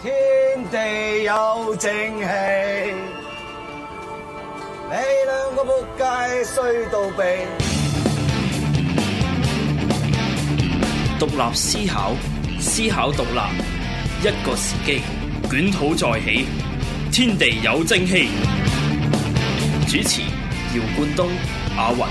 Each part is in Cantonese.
天地有正氣，你兩個仆街衰到痹。 獨立思考，思考獨立，一個時機，捲土再起，天地有正氣。主持：姚冠東、阿雲。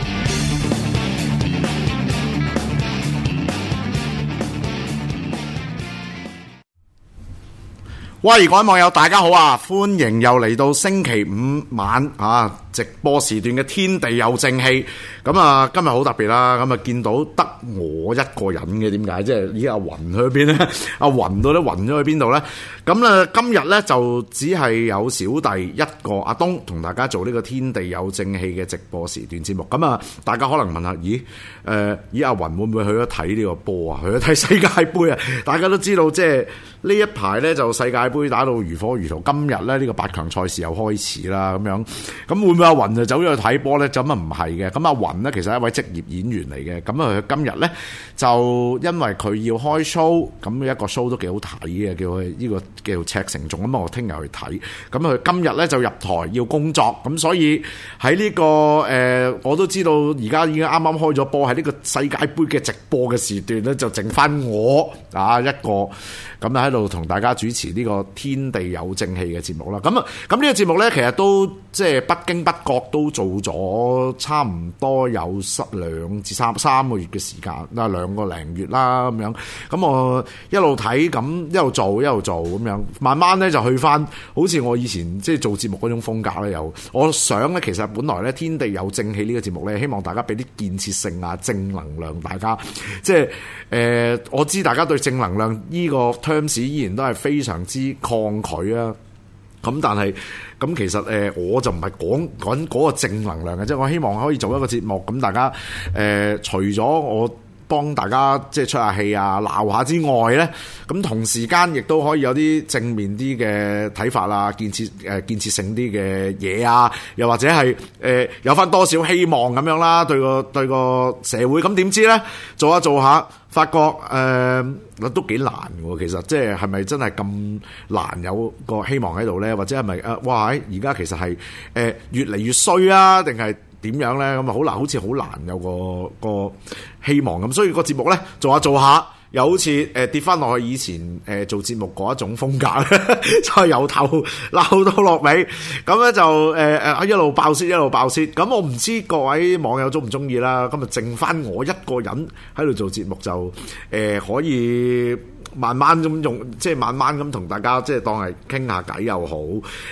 喂，各位網友大家好啊，歡迎又嚟到星期五晚直播時段嘅天地有正氣。咁啊今日好特別啦，咁啊見到得我一個人嘅，點解？即係依家阿雲去邊咧？阿雲到底暈咗去邊度咧？咁啊今日咧就只係有小弟一個阿東同大家做呢個天地有正氣嘅直播時段節目。咁啊大家可能問下，咦阿雲會唔會去咗睇呢個波啊？去咗睇世界盃啊？大家都知道即係呢一排咧就世界盃打到如火如荼，今日咧呢個8強賽事又開始啦，咁樣咁會唔會阿雲就走咗去睇波咧？咁啊唔係嘅，咁阿雲咧其實係一位職業演員嚟嘅，咁啊佢今日咧就因為佢要開 show， 咁一個 show 都幾好睇嘅，叫佢呢個叫做赤城仲，咁我聽日去睇，咁佢今日咧就入台要工作，咁所以喺呢個我都知道而家已經啱啱開咗波，喺呢個世界盃嘅直播嘅時段咧，就剩翻我一個。咁喺度同大家主持呢個天地有正氣嘅節目啦。咁呢個節目呢，其實都即係不經不覺都做咗差唔多有2至3個月嘅時間啦，2個零月啦咁樣。咁我一路睇，咁一路做咁樣，慢慢呢就去翻好似我以前即係做節目嗰種風格咧。我想呢，其實本來呢天地有正氣呢個節目呢，希望大家俾啲建設性啊、正能量，大家即係我知大家對正能量呢個terms依然都係非常之抗拒啊！咁但係咁其實我就唔係講嗰個正能量嘅，即係我希望可以做一個節目，咁大家除咗我幫大家即係出下氣啊、鬧下之外呢，咁同時間亦都可以有啲正面啲嘅睇法啊、建設性啲嘅嘢啊，又或者係有翻多少希望咁樣啦，對個社會。咁點知呢？做下發覺都幾難喎，其實即係咪真係咁難有個希望喺度呢？或者係咪哇而家其實係越嚟越衰啊？定係點樣呢？咁啊好難，好似好難有個希望咁。所以個節目呢，做下又好似跌翻落去以前做節目嗰一種風格，就係由頭鬧到落尾，咁咧就一路爆泄。咁我唔知各位網友中唔中意啦。咁啊剩翻我一個人喺度做節目，就可以慢慢咁用，即係慢慢咁同大家即係當係傾下偈又好，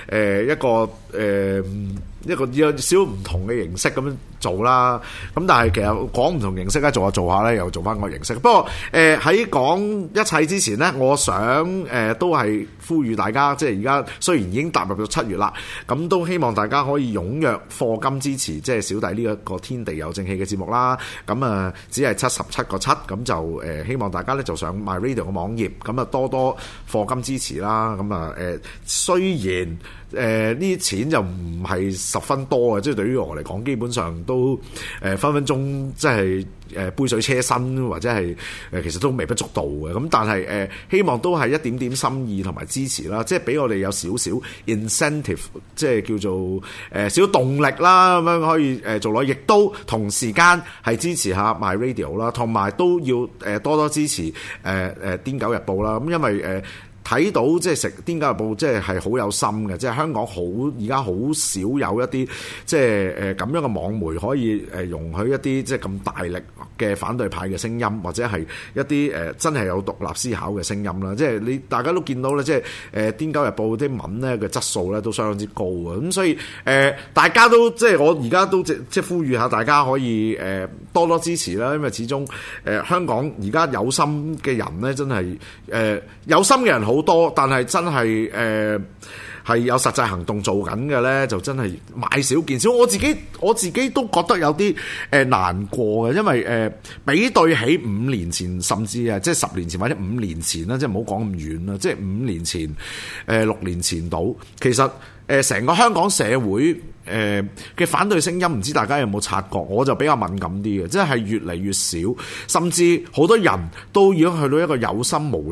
一個有少唔同嘅形式咁樣做啦。咁但係其實講唔同形式咧，做下咧又做翻個形式。不過喺講一切之前呢，我想都係呼籲大家，即係而家雖然已經踏入咗7月啦，咁都希望大家可以踴躍課金支持，即係小弟呢一個天地有正氣嘅節目啦。咁只係77個7，咁就希望大家咧就上 MyRadio 嘅網頁，咁多課金支持啦。咁雖然呢啲錢就唔係十分多嘅，即係對於我嚟講，基本上都分分鐘即係杯水車薪，或者係其實都微不足道嘅。咁但係希望都係一點點心意同埋支持啦，即係俾我哋有少少 incentive， 即係叫做少動力啦，咁樣可以做落，亦都同時間係支持下 MyRadio 啦，同埋都要多多支持癲狗日報啦。咁因為睇到即係食癲狗日報，即係好有心嘅，即係香港而家好少有一啲即係咁樣嘅網媒可以容許一啲即係咁大力嘅反對派嘅聲音，或者係一啲真係有獨立思考嘅聲音啦。即係大家都見到咧，即係癲狗日報啲文咧嘅質素咧都相當之高啊。咁所以大家都即係我而家都即係呼籲下大家可以多多支持啦，因為始終香港而家有心嘅人咧真係有心嘅人好多，但係真係係有實際行動做緊嘅咧，就真係買少見少。我自己都覺得有啲難過嘅，因為比對起5年前，甚至即係10年前或者5年前啦，即係唔好講咁遠啦，即係5年前6年前到，其實成個香港社會嘅反對聲音，唔知大家有冇察覺？我就比較敏感啲嘅，即係越嚟越少，甚至好多人都已經去到一個有心無力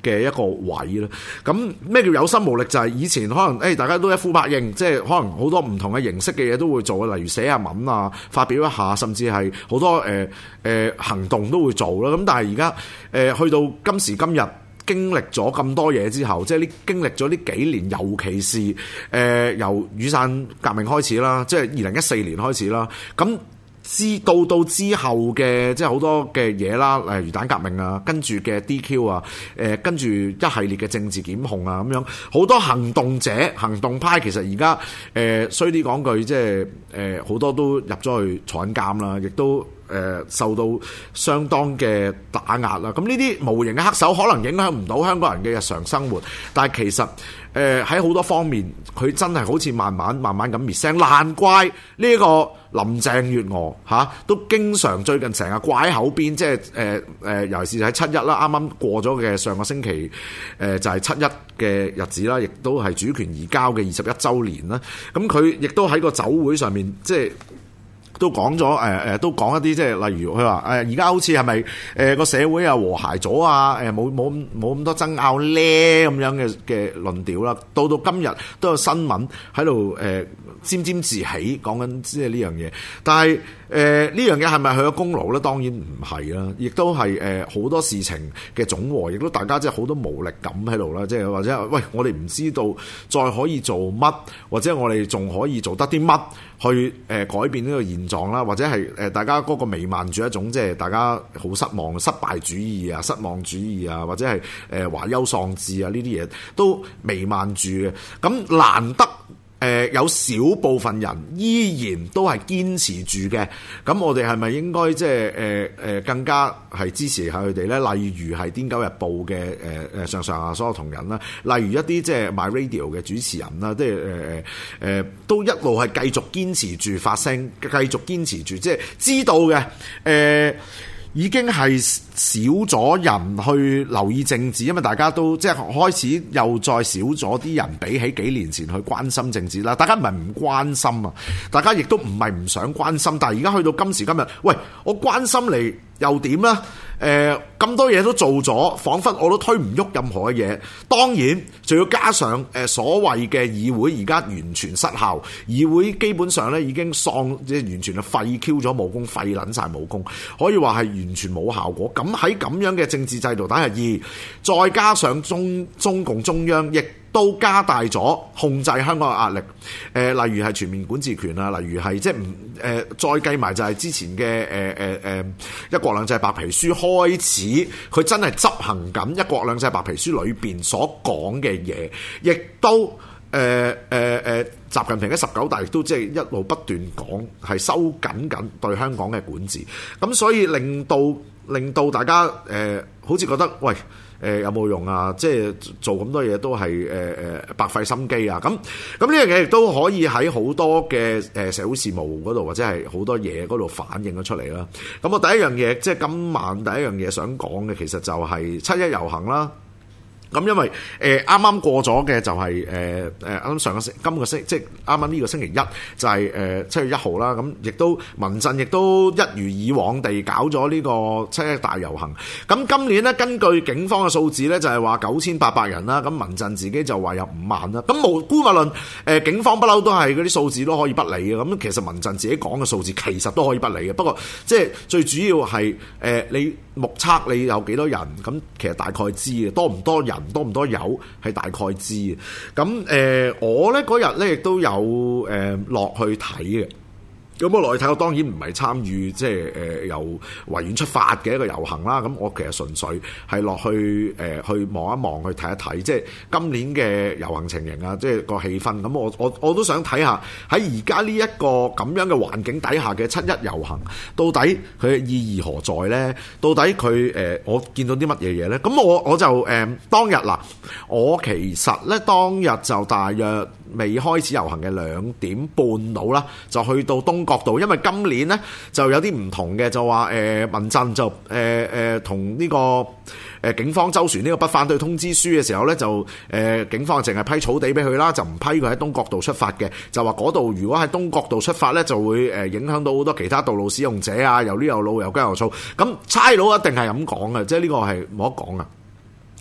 嘅一個位啦。咁咩叫有心無力？就係以前可能大家都一呼百應，即係可能好多唔同嘅形式嘅嘢都會做，例如寫下文啊、發表一下，甚至係好多行動都會做啦。咁但係而家去到今時今日，經歷咗咁多嘢之後，即係經歷咗呢幾年，尤其是由雨傘革命開始啦，即係2014年開始啦，咁到之後嘅即係好多嘅嘢啦，例如魚蛋革命啊，跟住嘅 DQ 啊，跟住一系列嘅政治檢控啊，咁樣好多行動者、行動派，其實而家衰啲講句，即係好多都入咗去坐緊監啦，亦都受到相當嘅打壓啦。咁呢啲無形嘅黑手可能影響唔到香港人嘅日常生活，但係其實喺好多方面，佢真係好似慢慢咁滅聲。難怪呢個林鄭月娥都經常最近成日掛喺口邊，即係尤其是喺7·1啦，啱啱過咗嘅上個星期就係7·1嘅日子啦，亦都係主權移交嘅21週年啦。咁佢亦都喺個酒會上面即係都講咗都講一啲即係例如佢話而家好似係咪個社會啊和諧咗啊，冇咁多爭拗咧咁樣嘅論調啦。到今日都有新聞喺度沾沾自喜講緊即係呢樣嘢，但係呢樣嘢係咪佢嘅功勞咧？當然唔係啦，亦都係好多事情嘅總和，亦都大家即係好多無力感喺度啦。即係或者喂，我哋唔知道再可以做乜，或者我哋仲可以做得啲乜去改變呢個現狀啦，或者係大家嗰個彌漫住一種即係大家好失望、失敗主義啊、失望主義啊，或者係懷憂喪志啊，呢啲嘢都彌漫住嘅。咁難得有少部分人依然都係堅持住嘅，咁我哋係咪應該即係更加係支持下佢哋咧？例如係《癲狗日報》嘅上下所有同仁啦，例如一啲即係 MyRadio 嘅主持人啦，即係都一路係繼續堅持住發聲，繼續堅持住，即係知道嘅已經係少咗人去留意政治，因為大家都即係開始又再少咗啲人比起幾年前去關心政治啦。大家唔係唔關心啊，大家亦都唔係唔想關心，但係而家去到今時今日，喂，我關心你又點呢？咁多嘢都做咗，彷彿我都推唔喐任何嘅嘢。當然，仲要加上所謂嘅議會而家完全失效，議會基本上咧已經即係完全係廢 Q 咗武功，廢撚晒武功，可以話係完全冇效果。咁喺咁樣嘅政治制度底下，再加上中共中央亦都加大咗控制香港嘅壓力，例如係全面管治權啊，例如係即係再計埋就係之前嘅一國兩制白皮書開始，佢真係執行緊一國兩制白皮書裏邊所講嘅嘢，亦都習近平喺19大亦都即係一路不斷講係收緊對香港嘅管治，咁所以令到大家好似覺得喂，有冇用啊？即係做咁多嘢都係白費心機啊！咁呢樣嘢亦都可以喺好多嘅社會事務嗰度，或者係好多嘢嗰度反映咗出嚟啦。咁我第一樣嘢，即係今晚第一樣嘢想講嘅，其實就係7·1遊行啦。咁因為啱啱過咗嘅就係啱今個星即係啱啱呢個星期一就係7月1號啦。咁亦都民陣亦都一如以往地搞咗呢個7·1大遊行。咁今年呢，根據警方嘅數字呢，就係話9800人啦。咁民陣自己就話有5萬啦。咁無辜勿論警方不嬲都係嗰啲數字都可以不理嘅。咁其實民陣自己講嘅數字其實都可以不理嘅。不過即係最主要係你目測你有幾多人，咁其實大概知嘅，多唔多人，多唔多友係大概知嘅。咁我咧嗰日咧亦都有落去睇嘅。咁我落去睇，我當然唔係參與即係由維園出發嘅一個遊行啦。咁我其實純粹係落去去望一望，去睇一睇，即係今年嘅遊行情形啊，即係個氣氛。咁我都想睇下喺而家呢一個咁樣嘅環境底下嘅7·1遊行，到底佢嘅意義何在呢？到底佢我見到啲乜嘢嘢呢？咁我就當日嗱，我其實咧當日就大約未開始遊行嘅2點半到啦，就去到東角道，因為今年呢就有啲唔同嘅，就話民陣就同呢個警方周旋呢個不反對通知書嘅時候呢，就警方淨係批草地俾佢啦，就唔批佢喺東角道出發嘅，就話嗰度如果喺東角道出發呢，就會影響到好多其他道路使用者啊，又呢又路又雞又燥，咁差佬一定係咁講嘅，即係呢個係冇得講嘅。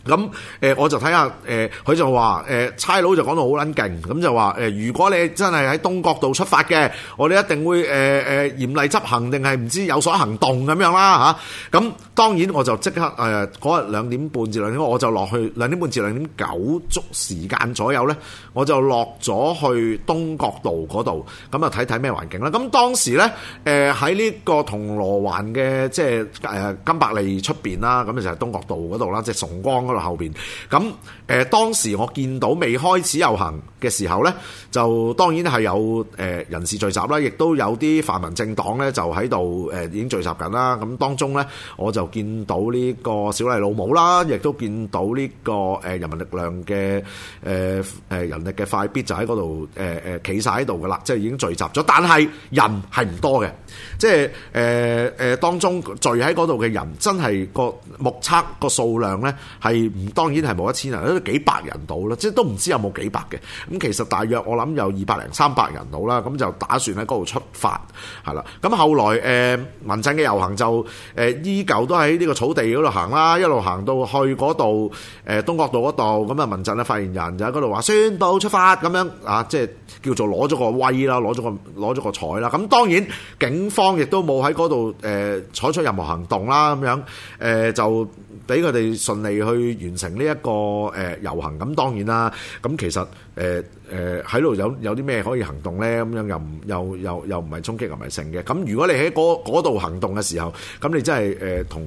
咁我就睇下佢就話差佬就講到好撚勁，咁就話如果你真係喺東角道出發嘅，我哋一定會嚴厲執行，定係唔知有所行動咁樣啦嚇。咁當然我就即刻嗰日2點半至2點，我就落去2點半至2點9足時間左右咧，我就落咗去東角道嗰度，咁啊睇睇咩環境啦。咁當時咧喺呢個銅鑼灣嘅即係金百利出邊啦，咁就係東角道嗰度啦，即係崇光嗰度後邊。咁當時我見到未開始遊行嘅時候咧，就當然係有人士聚集啦，亦都有啲泛民政黨咧就喺度已經聚集緊啦。咁當中咧，我就見到呢個小麗老母啦，亦都見到呢個人民力量嘅人力嘅快必就喺嗰度企晒喺度噶啦，即係已經聚集咗。但係人係唔多嘅，即係當中聚喺嗰度嘅人真係個目測個數量咧係當然係冇1000人，都幾百人到啦，即係都唔知有冇幾百嘅。咁其實大約我諗有200零300人到啦，咁就打算喺嗰度出發係啦。咁後來民陣嘅遊行就依舊都喺呢個草地嗰度行啦，一路行到去嗰度東角道嗰度，咁啊民陣嘅發言人就喺嗰度話宣佈出發咁樣啊，即係叫做攞咗個威啦，攞咗個彩啦。咁當然警方亦都冇喺嗰度採取任何行動啦，咁樣就俾佢哋順利去完成呢一個遊行。咁當然啦，咁其實喺度有啲咩可以行動咧？咁樣又唔係衝擊，又唔係成嘅。咁如果你喺嗰度行動嘅時候，咁你真係同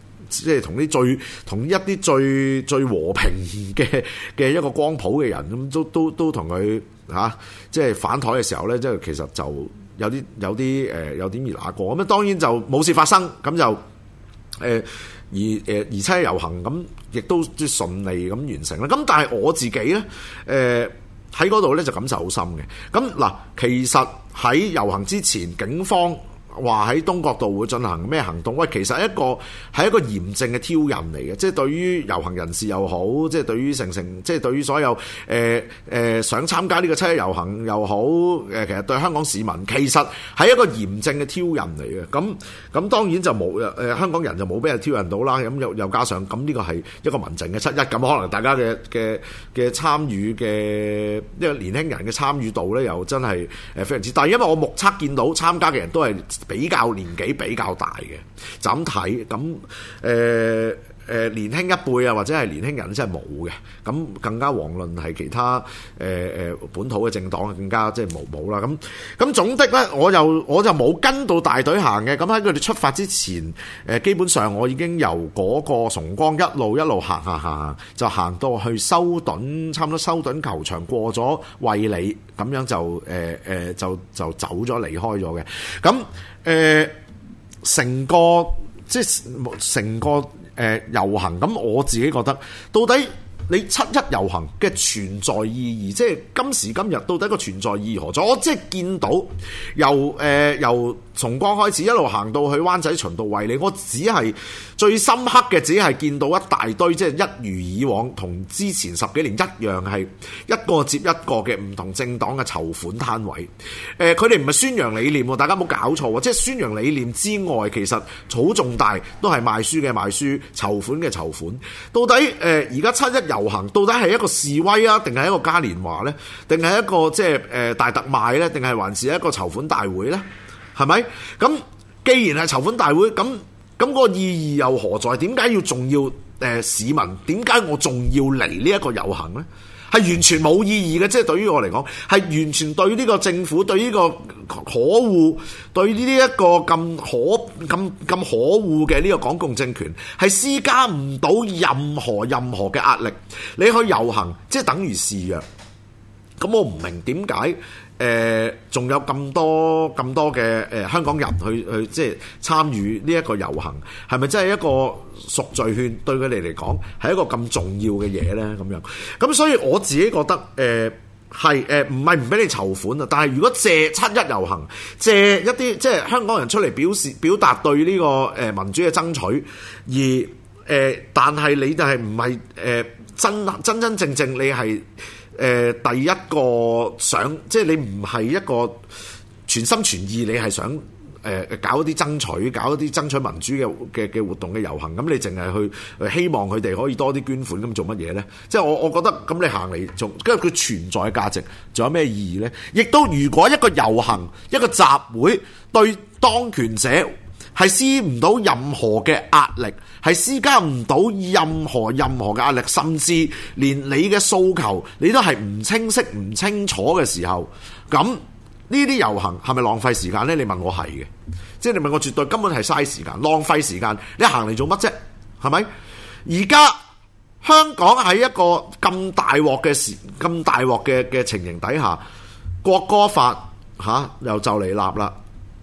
一啲最和平嘅一個光譜嘅人，咁都同佢即係反台嘅時候咧，即係其實就有啲熱辣過。咁當然就冇事發生，咁就而七一遊行咁，亦都順利咁完成啦。咁但係我自己咧，喺嗰度咧就感受好深嘅。咁嗱，其實喺遊行之前，警方話喺東角道會進行咩行動？喂，其實係一個嚴正嘅挑釁嚟嘅，即係對於遊行人士又好，即係對於即係對於所有想參加呢個七一遊行又好，其實對香港市民其實係一個嚴正嘅挑釁嚟嘅。咁當然就冇香港人就冇俾人挑釁到啦。咁又加上咁呢個係一個民陣嘅七一，咁可能大家嘅參與嘅一個年輕人嘅參與度咧，又真係非常之大。因為我目測見到參加嘅人都係比較年紀比較大嘅，就咁睇咁年輕一輩啊，或者係年輕人真係冇嘅，咁更加遑論係其他本土嘅政黨更加即係冇啦。咁總的咧，我就冇跟到大隊行嘅。咁喺佢哋出發之前，基本上我已經由嗰個崇光一路行，就行到去修頓，差唔多修頓球場過咗衛理，咁樣就走咗離開咗嘅。咁成個遊行，咁我自己覺得，到底你七一遊行嘅存在意義，即係今時今日到底個存在意義何在？我即係見到由崇光開始一路行到去灣仔循道衛理，我只係最深刻嘅，只係見到一大堆，即係一如以往同之前10幾年一樣，係一個接一個嘅唔同政黨嘅籌款攤位。佢哋唔係宣揚理念，大家冇搞錯，即係宣揚理念之外，其實好重大都係賣書嘅賣書，籌款嘅籌款。到底而家七一遊行到底係一個示威啊，定係一個嘉年華呢？定係一個即係大特賣呢？定係還是一個籌款大會呢？係咪？咁既然係籌款大會，咁個意義又何在？點解要仲要市民？點解我仲要嚟呢一個遊行呢？係完全冇意義嘅，即係對於我嚟講，係完全對呢個政府，對呢個可惡，對呢一個咁可惡嘅呢個港共政權，係施加唔到任何嘅壓力。你去遊行，即係等於示弱。咁我唔明點解仲有咁多嘅香港人去即係參與呢一個遊行，係咪真係一個贖罪券對佢哋嚟講係一個咁重要嘅嘢咧？咁所以我自己覺得係唔係唔俾你籌款啊？但係如果借七一遊行，借一啲即係香港人出嚟表達對呢個民主嘅爭取，而但係你就係唔係真正你係第一個想，即係你唔係一個全心全意，你係想搞一啲爭取民主嘅活動嘅遊行，咁你淨係去希望佢哋可以多啲捐款，咁做乜嘢呢？即係我覺得咁你行嚟仲，跟住佢存在嘅價值，仲有咩意義呢？亦都如果一個遊行一個集會對當權者係施唔到任何嘅壓力，係施加唔到任何嘅壓力，甚至連你嘅訴求你都係唔清晰唔清楚嘅時候，咁呢啲遊行係咪浪費時間呢？你問我係嘅，即係你問我絕對根本係嘥時間，浪費時間。你行嚟做乜啫？係咪？而家香港喺一個咁大鑊嘅情形底下，國歌法又就嚟立啦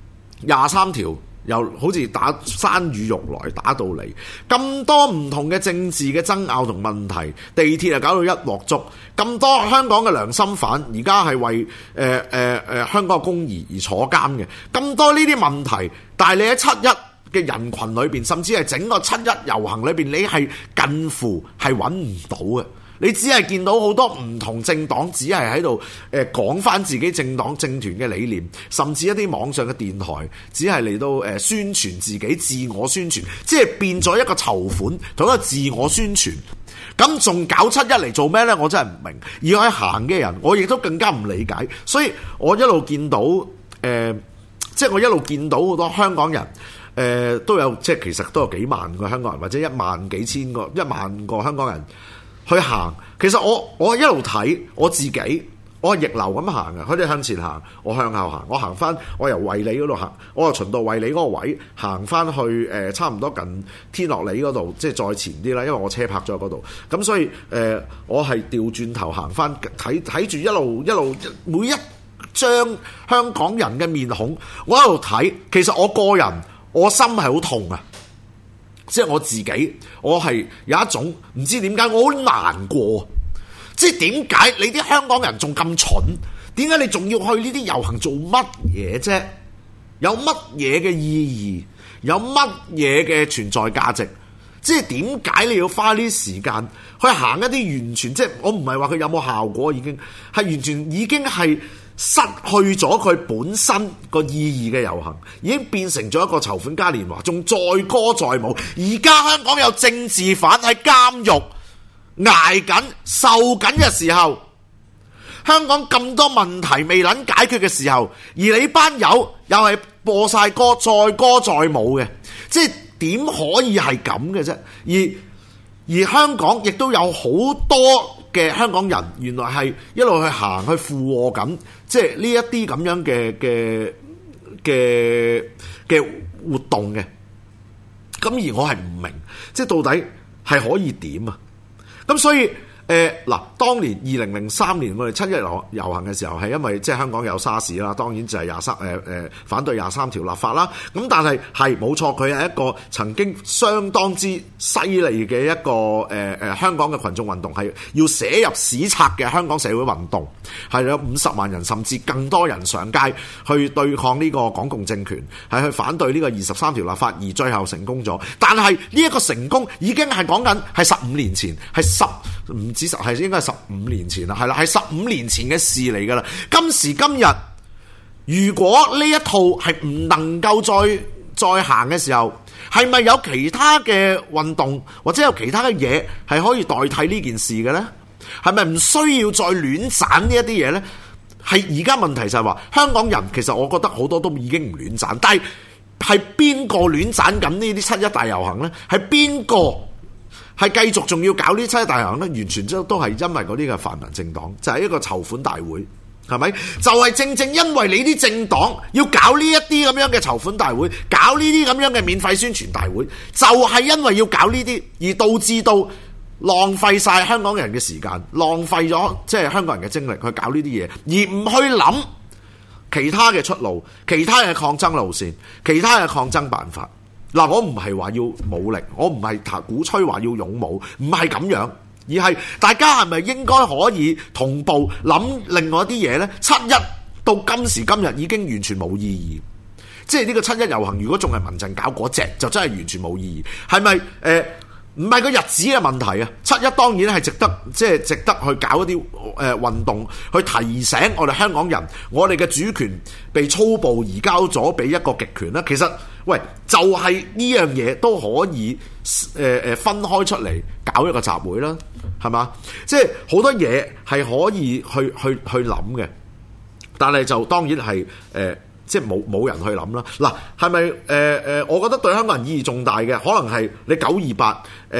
，23條又好似打山雨欲來打到嚟，咁多唔同嘅政治嘅爭拗同問題，地鐵搞到一鑊粥，咁多香港嘅良心犯而家係為香港嘅公義而坐監嘅，咁多呢啲問題，但係你喺7·1嘅人群裏邊，甚至係整個7·1遊行裏邊，你係近乎係揾唔到嘅。你只係見到好多唔同政黨只係喺度講翻自己政黨政團嘅理念，甚至一啲網上嘅電台只係嚟到宣傳自己自我宣傳，即係變咗一個籌款同一個自我宣傳。咁仲搞7·1嚟做咩呢？我真係唔明。而我行嘅人，我亦都更加唔理解。所以我一路見到即係我一路見到好多香港人都有，即係其實都有幾萬個香港人，或者1萬幾千個1萬個香港人去行。其實我一路睇我自己，我係逆流咁行嘅。佢哋向前行，我向後行。我行翻，我由衛理嗰度行，我由循道衛理嗰個位行翻去差唔多近天樂里嗰度，即係再前啲啦。因為我車泊咗嗰度，咁所以我係調轉頭行翻，睇住一路每一張香港人嘅面孔，我一路睇。其實我個人我心係好痛啊！即係我自己，我係有一種唔知點解，我好難過。即係點解你啲香港人仲咁蠢？點解你仲要去呢啲遊行做乜嘢啫？有乜嘢嘅意義？有乜嘢嘅存在價值？即係點解你要花呢啲時間去行一啲完全，即係我唔係話佢有冇效果，已經係完全已經係失去咗佢本身個意義嘅遊行，已經變成咗一個籌款嘉年華，仲載歌載舞。而家香港有政治犯喺監獄捱緊受緊嘅時候，香港咁多問題未能解決嘅時候，而你班友又係播晒歌載歌載舞嘅，即係點可以係咁嘅啫？而香港亦都有好多嘅香港人，原來係一路去行去附和緊，即係呢一啲咁樣嘅活動嘅。咁而我係唔明，即係到底係可以點啊？咁所以嗱，當年2003年我哋7·1遊行嘅時候，係因為即係香港有沙士啦，當然就係反對23條立法啦。咁但係冇錯，佢係一個曾經相當之犀利嘅一個香港嘅群眾運動，係要寫入史冊嘅香港社會運動，係有50萬人甚至更多人上街去對抗呢個港共政權，係去反對呢個23條立法，而最後成功咗。但係呢一個成功已經係講緊係15年前，唔止係應該係15年前啦，係啦，係15年前嘅事嚟噶啦。今時今日，如果呢一套係唔能夠再行嘅時候，係咪有其他嘅運動或者有其他嘅嘢係可以代替呢件事嘅呢？係咪唔需要再亂斬呢一啲嘢呢？係而家問題就係話，香港人其實我覺得好多都已經唔亂斬，但係邊個亂斬緊呢啲7·1大遊行呢？係邊個？係繼續仲要搞呢7·1大遊行呢？完全都係因為嗰啲嘅泛民政黨，就係一個籌款大會，係咪？就係正正因為你啲政黨要搞呢一啲咁樣嘅籌款大會，搞呢啲咁樣嘅免費宣傳大會，就係因為要搞呢啲，而導致到浪費晒香港人嘅時間，浪費咗即係香港人嘅精力去搞呢啲嘢，而唔去諗其他嘅出路、其他嘅抗爭路線、其他嘅抗爭辦法。嗱，我唔係話要武力，我唔係鼓吹話要勇武，唔係咁樣，而係大家係咪應該可以同步諗另外一啲嘢呢？7·1到今時今日已經完全冇意義，即係呢個7·1遊行，如果仲係民陣搞嗰隻，就真係完全冇意義。係咪唔係個日子嘅問題啊！7·1當然係值得去搞一啲運動，去提醒我哋香港人，我哋嘅主權被粗暴移交咗俾一個極權啦。其實喂，就係呢樣嘢都可以分開出嚟搞一個集會啦，係嘛？即係好多嘢係可以去諗嘅，但係就當然係即係冇人去諗啦。嗱，係咪我覺得對香港人意義重大嘅，可能係你9·28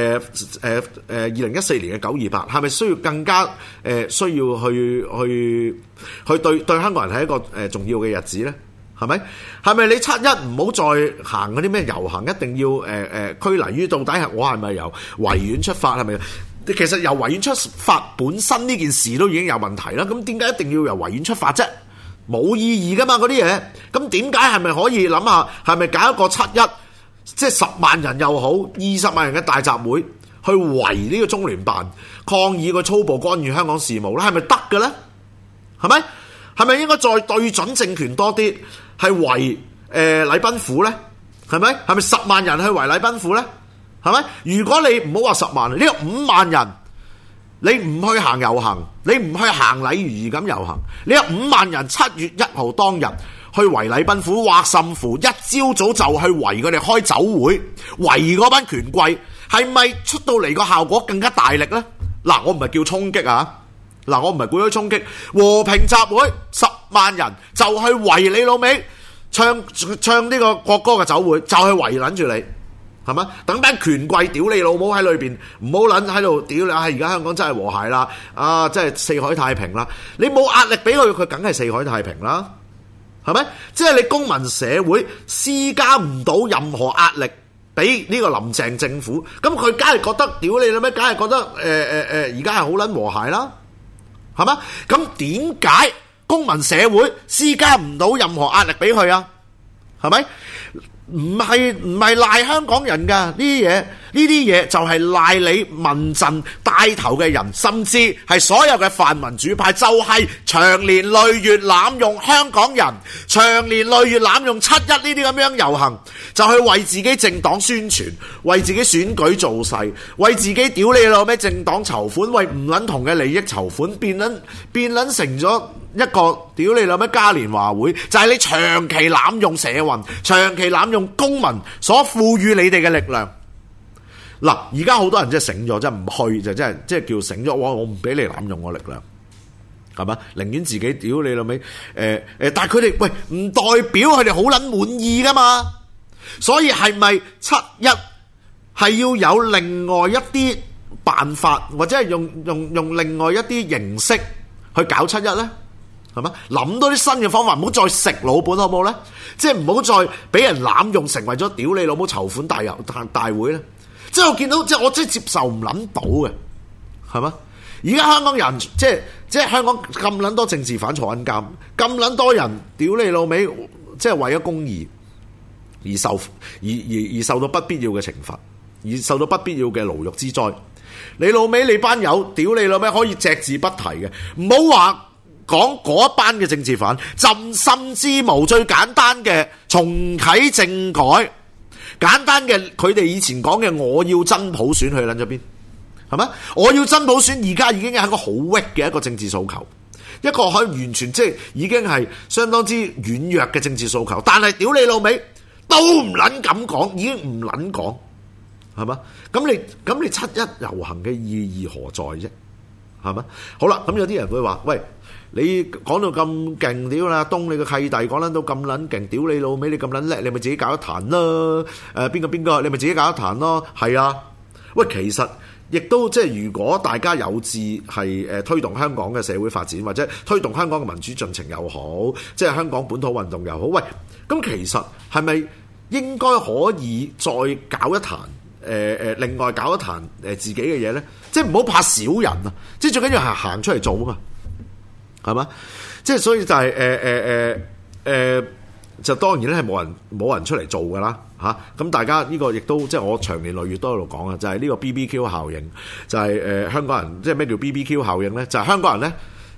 2014年嘅9·28，係咪需要更加需要去對香港人係一個重要嘅日子咧？係咪？係咪你7·1唔好再行嗰啲咩遊行，一定要拘泥於到底係我係咪由維園出發？係咪？其實由維園出發本身呢件事都已經有問題啦。咁點解一定要由維園出發啫？冇意義噶嘛嗰啲嘢。咁點解係咪可以諗下係咪搞一個7·1，即係10萬人又好，20萬人嘅大集會去圍呢個中聯辦，抗議個粗暴干預香港事務咧？係咪得嘅咧？係咪？係咪應該再對準政權多啲？係圍禮賓府咧？係咪？係咪10萬人去圍禮賓府咧？係咪？如果你唔好話10萬，呢個5萬人，你唔去行遊行，你唔去行禮如儀咁遊行，你有5萬人7月1號當日去圍禮賓府，或甚乎一朝早就去圍佢哋開酒會，圍嗰班權貴，係咪出到嚟個效果更加大力呢？嗱，我唔係叫衝擊啊！嗱，我唔係鼓吹衝擊，和平集會10萬人就去圍你老味，唱呢個國歌嘅酒會，就去圍撚住你。係嘛？等班權貴屌你老母喺裏邊，唔好撚喺度屌你！而家香港真係和諧啦，真係四海太平啦！你冇壓力俾佢，佢梗係四海太平啦，係咪？即係你公民社會施加唔到任何壓力俾呢個林鄭政府，咁佢梗係覺得屌你啦咩？梗係覺得而家係好撚和諧啦，係嘛？咁點解公民社會施加唔到任何壓力俾佢啊？係咪？唔係賴香港人噶呢啲嘢就係賴你民陣帶頭嘅人，甚至係所有嘅泛民主派，就係長年累月濫用香港人，長年累月濫用7·1呢啲咁樣遊行，就去為自己政黨宣傳，為自己選舉造勢，為自己屌你老咩政黨籌款，為唔撚同嘅利益籌款，變撚成咗一個屌你老咩嘉年華會，就係你長期濫用社運，長期濫用公民所賦予你哋嘅力量。嗱，而家好多人真係醒咗，真係唔去就真係叫醒咗。我唔俾你濫用我力量，係嘛？寧願自己屌你老味。但係佢哋喂唔代表佢哋好撚滿意噶嘛。所以係咪7·1係要有另外一啲辦法，或者係用另外一啲形式去搞7·1咧？係嘛？諗多啲新嘅方法，唔好再食老本，好唔好咧？即係唔好再俾人濫用，成為咗屌你老母籌款大會咧。即係我見到，即係我真係接受唔撚到嘅，係嘛？而家香港人即係香港咁撚多政治犯坐緊監，咁撚多人屌你老味，即係為咗公義而受到不必要嘅懲罰，而受到不必要嘅牢獄之災。你老味你班友屌你老味可以隻字不提嘅，唔好話講嗰一班嘅政治犯，甚至無最簡單嘅重啟政改。簡單嘅，佢哋以前講嘅我要真普選去撚咗邊？係咪？我要真普選，而家已經係一個好 weak 嘅一個政治訴求，一個可以完全即係已經係相當之軟弱嘅政治訴求。但係屌你老味都唔撚咁講，已經唔撚講，係嘛？咁你7·1遊行嘅意義何在啫？係嘛？好啦，咁有啲人會話：喂，你講到咁勁，屌啦，東你個契弟講撚到咁撚勁，屌你老味，你咁撚叻，你咪自己搞一壇咯。邊個，你咪自己搞一壇咯。係啊，喂，其實亦都即係如果大家有志係推動香港嘅社會發展，或者推動香港嘅民主進程又好，即係香港本土運動又好，喂，咁其實係咪應該可以再搞一壇？另外搞一壇自己嘅嘢咧，即係唔好怕少人啊！即係最緊要係行出嚟做啊嘛，係嘛？即係所以就係就當然咧係冇人出嚟做噶啦嚇。咁大家呢個亦都即係我長年累月都喺度講啊，就係呢個 BBQ 效應，就係香港人即係咩叫 BBQ 效應咧？就係香港人咧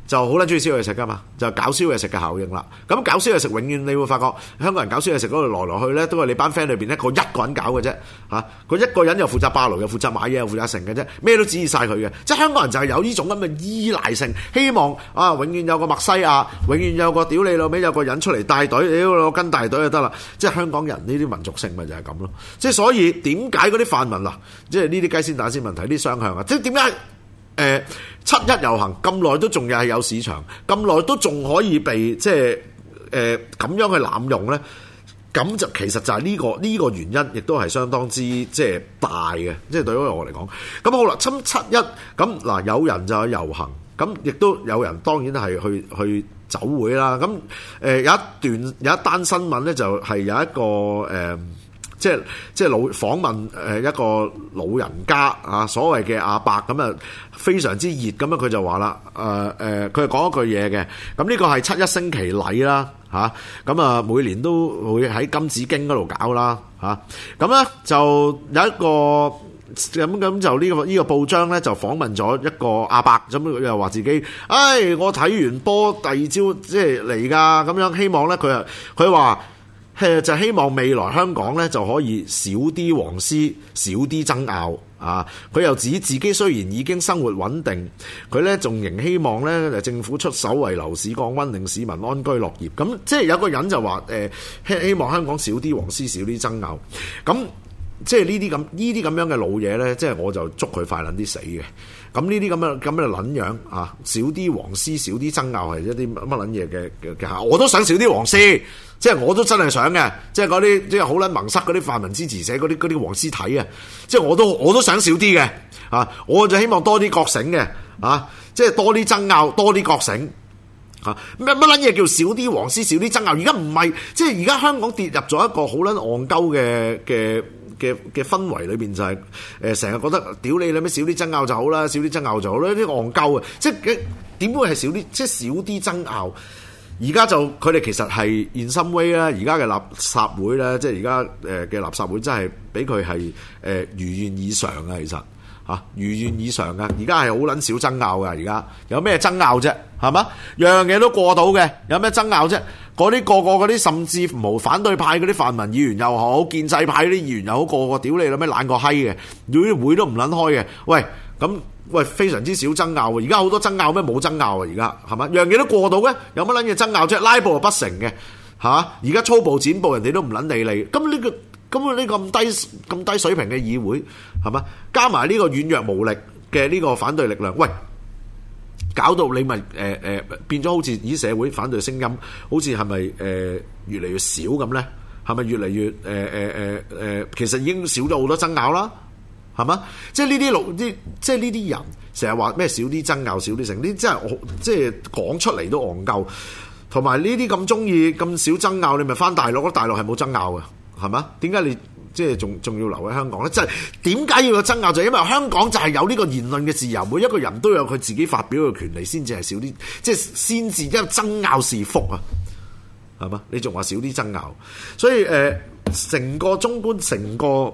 就好撚中意燒嘢食噶嘛，就搞燒嘢食嘅效應啦。咁搞燒嘢食永遠你會發覺香港人搞燒嘢食嗰度來來去咧，都係你班 friend 裏邊一個人搞嘅啫嚇。佢一個人又負責霸爐，又負責買嘢，又負責成嘅啫，咩都指意晒佢嘅。即係香港人就係有呢種咁嘅依賴性，希望永遠有個墨西亞，永遠有個屌你老味有個人出嚟帶隊，屌我跟大隊就得啦。即係香港人呢啲民族性咪就係咁咯。即係所以點解嗰啲泛民嗱，即係呢啲雞先蛋先問題，啲雙向啊，即係點解？7·1遊行咁耐都仲係有市場，咁耐都仲可以被即係咁樣去濫用咧，咁就其實就係呢個原因，亦都係相當之即係大嘅，即係對於我嚟講。咁好啦，7·1咁嗱，有人就去遊行，咁亦都有人當然係去酒會啦。咁有一單新聞咧，就係有一個即係訪問一個老人家啊，所謂嘅阿伯咁啊，非常之熱咁樣，佢就話啦，佢係講一句嘢嘅。咁呢個係7·1升旗禮啦，嚇咁啊，每年都會喺金紫荊嗰度搞啦，嚇咁咧就有一個咁就呢個報章咧就訪問咗一個阿伯，咁又話自己，我睇完波第二朝即係嚟㗎，咁樣希望咧佢話。就希望未來香港咧就可以少啲黃絲，少啲爭拗啊！佢又指自己雖然已經生活穩定，佢咧仲仍希望咧政府出手為樓市降溫，令市民安居樂業。咁即係有個人就話希望香港少啲黃絲，少啲爭拗。咁即係呢啲咁樣嘅老嘢咧，即係我就祝佢快撚啲死嘅。咁呢啲咁嘅撚樣啊，少啲黃絲，少啲爭拗係一啲乜撚嘢嘅我都想少啲黃絲。即係我都真係想嘅，即係嗰啲即係好撚盟塞嗰啲泛民支持者嗰啲黃絲體啊！即係我都想少啲嘅啊！我就希望多啲覺醒嘅啊！即係多啲爭拗，多啲覺醒啊！乜撚嘢叫少啲黃絲，少啲爭拗？而家唔係，即係而家香港跌入咗一個好撚戇鳩嘅氛圍裏邊，就係成日覺得屌你咩少啲爭拗就好啦，少啲爭拗就好啦，呢啲戇鳩啊！即係點會係少啲？即係少啲爭拗。而家就佢哋其實係 in some way 啦，而家嘅垃圾會咧，即係而家嘅垃圾會真係俾佢係如願以償啊！其實嚇如願以償啊！而家係好撚少爭拗㗎，而家有咩爭拗啫？係嘛？樣嘢都過到嘅，有咩爭拗啫？嗰啲個嗰啲甚至無反對派嗰啲泛民議員又好，建制派嗰啲議員又好，個屌你啦咩懶過閪嘅，啲會都唔撚開嘅。喂，非常之少爭拗喎！而家好多爭拗咩？冇爭拗啊！而家係嘛？樣嘢都過到嘅，有乜撚嘢爭拗啫？拉布又不成嘅嚇！而家粗暴剪布，人哋都唔撚理你。咁呢個咁低水平嘅議會係嘛？加埋呢個軟弱無力嘅呢個反對力量，喂，搞到你咪變咗好似以社會反對聲音，好似係咪越嚟越少咁咧？係咪越嚟越其實已經少咗好多爭拗啦？係嘛？即係呢啲人成日話咩少啲爭拗，少啲成呢？即係講出嚟都戇鳩。同埋呢啲咁中意咁少爭拗，你咪翻大陸咯？大陸係冇爭拗嘅，係嘛？點解你即係仲要留喺香港咧？即係點解要有爭拗？就係因為香港就係有呢個言論嘅自由，每一個人都有佢自己發表嘅權利，先至係少啲，即係先至因為爭拗是福啊，係嘛？你仲話少啲爭拗，所以成個中觀成個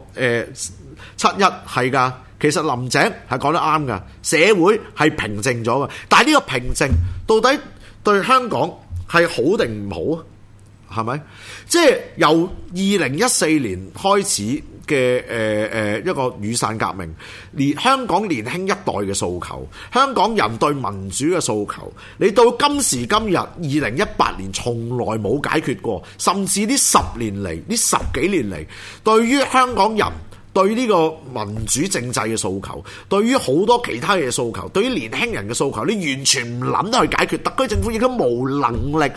7·1係㗎，其實林鄭係講得啱㗎，社會係平靜咗㗎，但係呢個平靜到底對香港係好定唔好啊？係咪？即係由2014年開始嘅一個雨傘革命，香港年輕一代嘅訴求，香港人對民主嘅訴求，你到今時今日2018年從來冇解決過，甚至呢10年嚟，呢10幾年嚟，對於香港人對呢個民主政制嘅訴求，對於好多其他嘅訴求，對於年輕人嘅訴求，你完全唔諗得去解決。特區政府亦都冇能力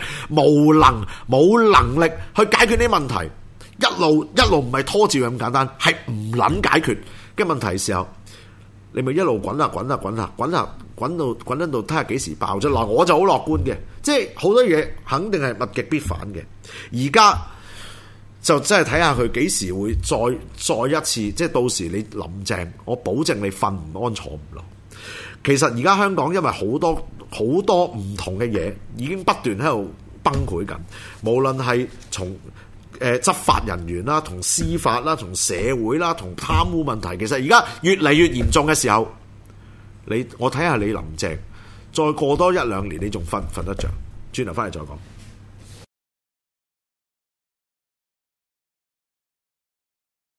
去解決呢啲問題，一路唔係拖住咁簡單，係唔諗解決嘅問題嘅時候，你咪一路滾到睇下幾時爆啫。嗱，我就好樂觀嘅，即係好多嘢肯定係物極必反嘅。而家就真係睇下佢幾時會再一次，即係到時你林鄭，我保證你瞓唔安坐唔落。其實而家香港因為好多唔同嘅嘢已經不斷喺度崩潰緊，無論係從執法人員啦、同司法啦、同社會啦、同貪污問題，其實而家越嚟越嚴重嘅時候，我睇下你林鄭再過多一兩年，你仲瞓得着？轉頭翻嚟再講。